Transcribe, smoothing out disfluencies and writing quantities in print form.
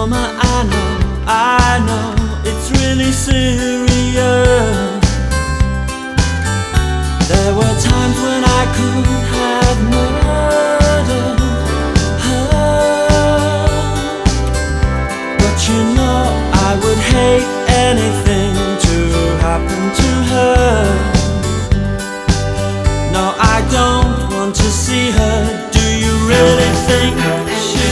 Mama, I know, it's really serious. There were times when I could have murdered her, but you know I would hate anything to happen to her. No, I don't want to see her. Do you really think she